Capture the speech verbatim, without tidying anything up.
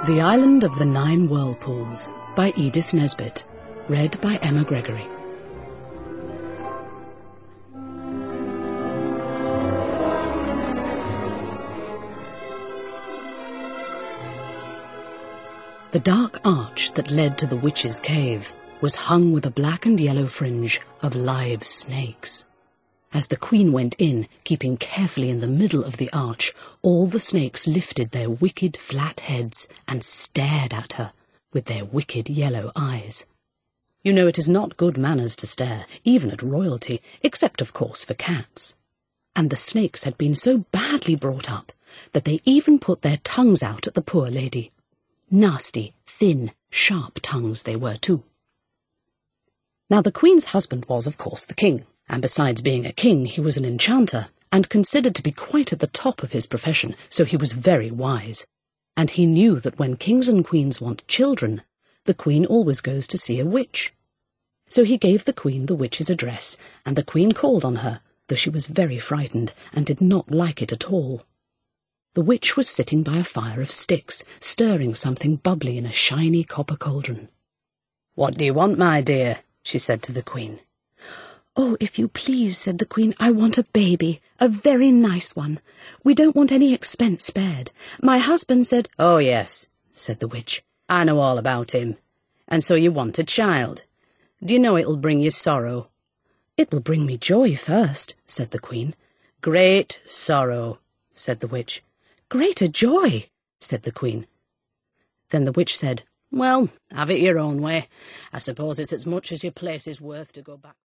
The Island of the Nine Whirlpools by Edith Nesbit. Read by Emma Gregory. The dark arch that led to the witch's cave was hung with a black and yellow fringe of live snakes. As the queen went in, keeping carefully in the middle of the arch, all the snakes lifted their wicked flat heads and stared at her with their wicked yellow eyes. You know it is not good manners to stare, even at royalty, except of course for cats. And the snakes had been so badly brought up that they even put their tongues out at the poor lady. Nasty, thin, sharp tongues they were too. Now the queen's husband was, of course, the king. And besides being a king, he was an enchanter, and considered to be quite at the top of his profession, so he was very wise. And he knew that when kings and queens want children, the queen always goes to see a witch. So he gave the queen the witch's address, and the queen called on her, though she was very frightened, and did not like it at all. The witch was sitting by a fire of sticks, stirring something bubbly in a shiny copper cauldron. "What do you want, my dear?" she said to the queen. "Oh, if you please," said the queen, "I want a baby, a very nice one. We don't want any expense spared. My husband said—" "Oh, yes," said the witch, "I know all about him. And so you want a child. Do you know it'll bring you sorrow?" "It will bring me joy first," said the queen. "Great sorrow," said the witch. "Greater joy," said the queen. Then the witch said, "Well, have it your own way. I suppose it's as much as your place is worth to go back."